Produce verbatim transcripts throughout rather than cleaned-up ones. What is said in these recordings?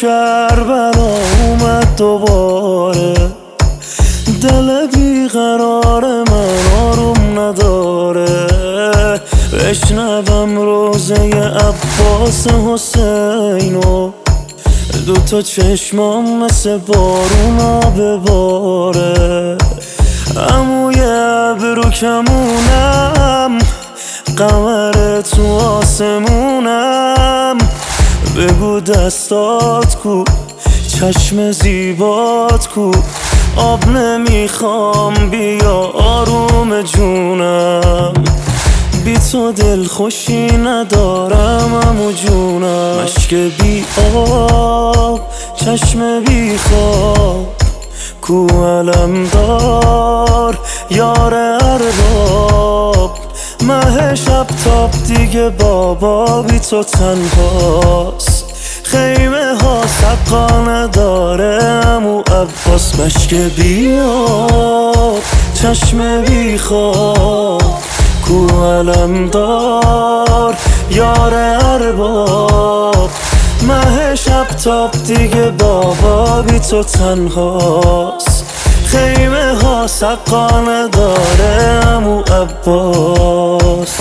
کربلا اومد دوباره، دل بیقرار من آروم نداره. بشنوم روزه عباس حسینو، دوتا چشمام مثل بارونا بباره. عموی ابرو کمونم، قمر تو آسمونم. بگو دستات کو، چشم زیبات کو. آب نمیخوام بیا آروم جونم، بی تو دل خوشی ندارم امو جونم. مشک بی آب، چشم بی خواب، کو علم دار یار ارباب. مه شب تاب دیگه بابا بی تو تنهاست. خیمه ها سقا نداره امو عباس. مشک بی آب، چشم بی خواب، کو علم دار یار ارباب. مه شب تاب دیگه بابا بی تو تنهاست. خیمه ها سقا نداره امو عباس.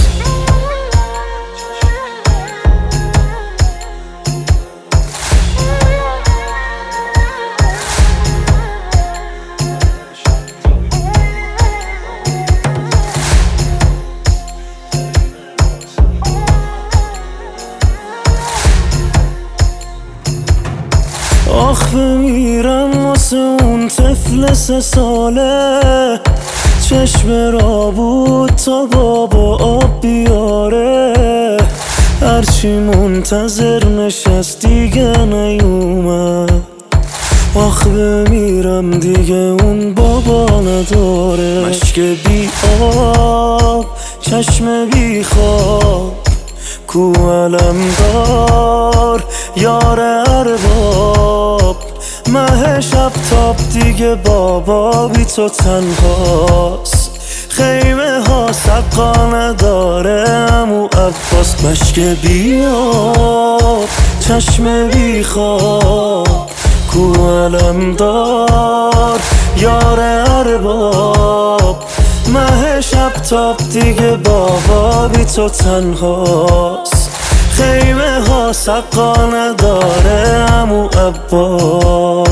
آخ بمیرم واسه اون طفل سه ساله، چشم را بود تا بابا آب بیاره. هرچی منتظر نشست دیگه نیومد. آخ بمیرم دیگه اون بابا نداره. مشک بی آب، چشم بی خواب، کو علم دار یار ارباب. مه شب تاب دیگه بابا بی تو تنهاست. خیمه ها سقا نداره امو عباس. مشک بی آب، چشم بی خواب، کو علم دار یار ارباب. مه شب تاب دیگه بابا بی تو تنهاست. خیمه ها سقا نداره امو عباس.